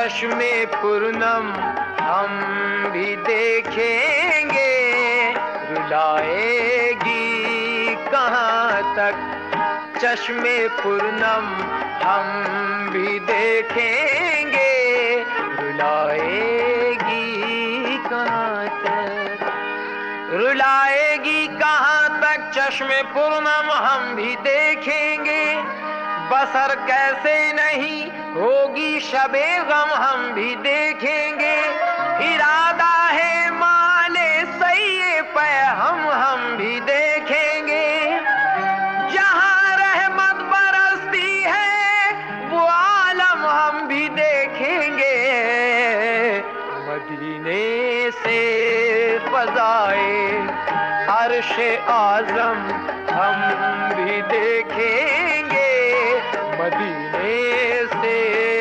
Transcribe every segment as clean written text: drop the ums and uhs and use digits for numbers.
चश्मे पूर्णम हम भी देखेंगे, रुलाएगी कहाँ तक चश्मे पूर्णम हम भी देखेंगे, रुलाएगी कहाँ तक, रुलाएगी कहाँ तक चश्मे पूर्णम हम भी देखेंगे, बसर कैसे नहीं होगी शबे गम हम भी देखेंगे, इरादा है माले सही पे हम भी देखेंगे, जहां रहमत बरसती है वो आलम हम भी देखेंगे, मदीने से फजाए अर्शे आज़म हम भी देखेंगे, मदीने से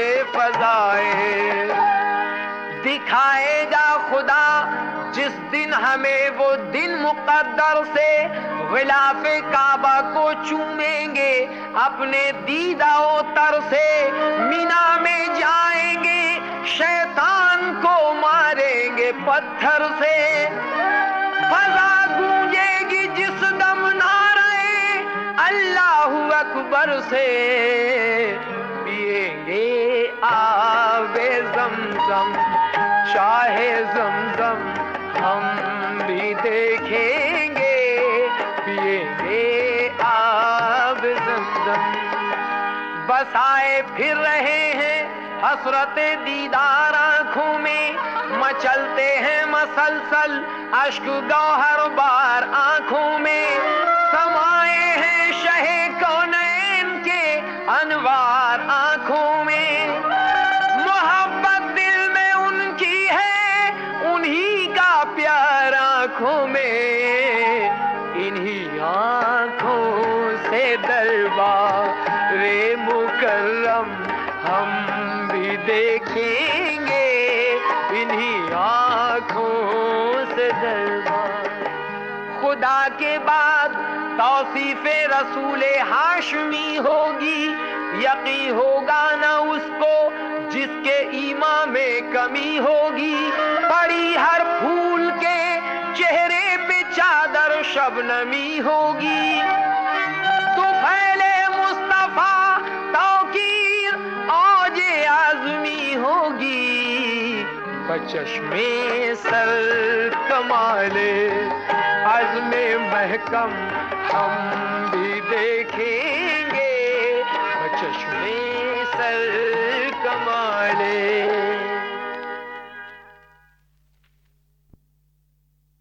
फजाए दिखाएगा खुदा जिस दिन हमें, वो दिन मुकद्दर से ग़िलाफ़े काबा को चूमेंगे अपने दीदाओ तर से, मीना में जाएंगे शैतान को मारेंगे पत्थर से, फजा गूंजेगी जिस दम नारे अल्लाहु अकबर से, पिएंगे आबे ज़मज़म चाहे ज़मज़म हम भी देखेंगे, पिएंगे आब ज़मज़म, बसाए फिर रहे हैं हसरते दीदार आँखों में, मचलते हैं मसलसल अश्क गौहर बार आँखों में, समाए हैं शहे कौनैन के अनवार आँखों में, मोहब्बत दिल में उनकी है उन्हीं का प्यार आँखों में, इन्हीं आँखों से दरबार मुकर्रम हम भी देखेंगे, इन्हीं आँखों से दरबार, खुदा के बाद तौसीफ़े रसूले हाशमी होगी, यकी होगा न उसको जिसके ईमान में कमी होगी, पड़ी हर फूल के चेहरे पे चादर शबनमी होगी, तो फैले मुस्तफा तौकीर औजे आज़मी होगी, बचश्मे सर कमाले अज़्मे महकम हम भी देखेंगे, बचश्मे सर कमाले